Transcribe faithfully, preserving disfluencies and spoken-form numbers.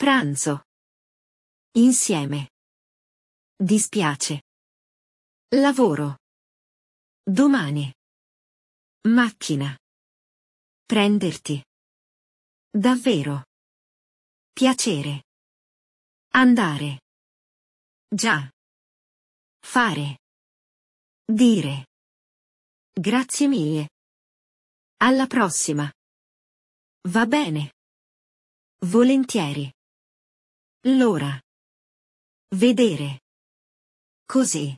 Pranzo. Insieme. Dispiace. Lavoro. Domani. Macchina. Prenderti. Davvero. Piacere. Andare. Già. Fare. Dire. Grazie mille. Alla prossima. Va bene. Volentieri. L'ora. Vedere. Così.